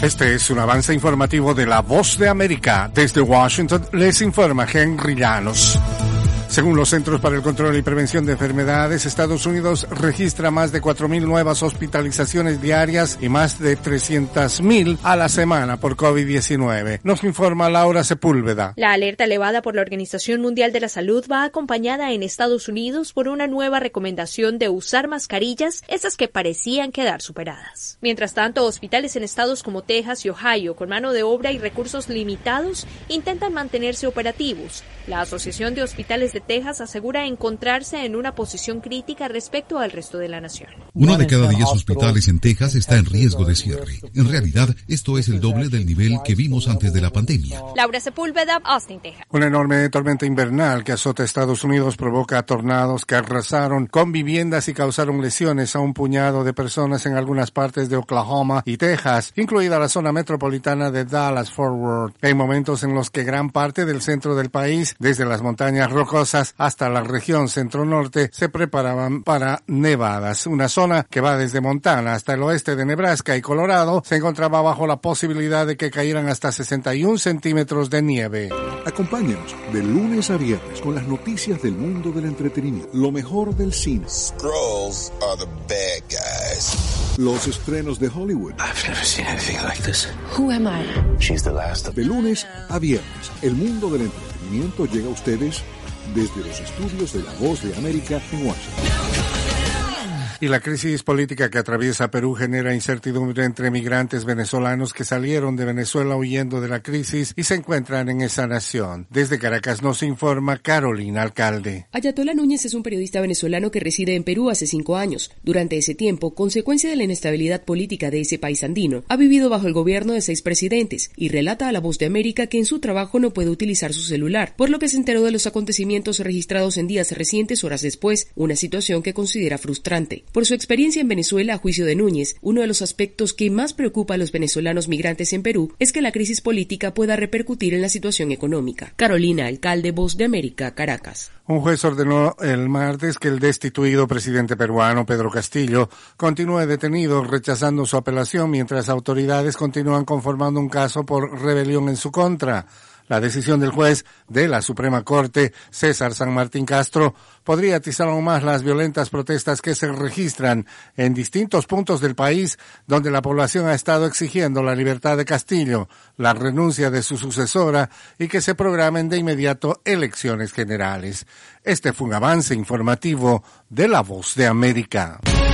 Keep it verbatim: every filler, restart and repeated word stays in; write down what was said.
Este es un avance informativo de La Voz de América. Desde Washington les informa Henry Llanos. Según los Centros para el Control y Prevención de Enfermedades, Estados Unidos registra más de cuatro mil nuevas hospitalizaciones diarias y más de trescientas mil a la semana por COVID diecinueve. Nos informa Laura Sepúlveda. La alerta elevada por la Organización Mundial de la Salud va acompañada en Estados Unidos por una nueva recomendación de usar mascarillas, esas que parecían quedar superadas. Mientras tanto, hospitales en estados como Texas y Ohio, con mano de obra y recursos limitados, intentan mantenerse operativos. La Asociación de Hospitales de Texas asegura encontrarse en una posición crítica respecto al resto de la nación. Uno de cada diez hospitales en Texas está en riesgo de cierre. En realidad, esto es el doble del nivel que vimos antes de la pandemia. Laura Sepúlveda, Austin, Texas. Una enorme tormenta invernal que azota Estados Unidos provoca tornados que arrasaron con viviendas y causaron lesiones a un puñado de personas en algunas partes de Oklahoma y Texas, incluida la zona metropolitana de Dallas-Fort Worth. Hay momentos en los que gran parte del centro del país, desde las montañas rocosas hasta la región centro-norte, se preparaban para nevadas. Una zona que va desde Montana hasta el oeste de Nebraska y Colorado se encontraba bajo la posibilidad de que cayeran hasta sesenta y un centímetros de nieve. Acompáñanos de lunes a viernes con las noticias del mundo del entretenimiento, lo mejor del cine. Skrulls are the bad guys. Los estrenos de Hollywood. I've never seen anything like this. Who am I? She's the last of... De lunes a viernes, el mundo del entretenimiento llega a ustedes desde los estudios de La Voz de América en Washington. Y la crisis política que atraviesa Perú genera incertidumbre entre migrantes venezolanos que salieron de Venezuela huyendo de la crisis y se encuentran en esa nación. Desde Caracas nos informa Carolina Alcalde. Ayatollah Núñez es un periodista venezolano que reside en Perú hace cinco años. Durante ese tiempo, consecuencia de la inestabilidad política de ese país andino, ha vivido bajo el gobierno de seis presidentes y relata a La Voz de América que en su trabajo no puede utilizar su celular, por lo que se enteró de los acontecimientos registrados en días recientes horas después, una situación que considera frustrante. Por su experiencia en Venezuela, a juicio de Núñez, uno de los aspectos que más preocupa a los venezolanos migrantes en Perú es que la crisis política pueda repercutir en la situación económica. Carolina Alcalde, Voz de América, Caracas. Un juez ordenó el martes que el destituido presidente peruano Pedro Castillo continúe detenido rechazando su apelación mientras autoridades continúan conformando un caso por rebelión en su contra. La decisión del juez de la Suprema Corte, César San Martín Castro, podría atizar aún más las violentas protestas que se registran en distintos puntos del país donde la población ha estado exigiendo la libertad de Castillo, la renuncia de su sucesora y que se programen de inmediato elecciones generales. Este fue un avance informativo de La Voz de América.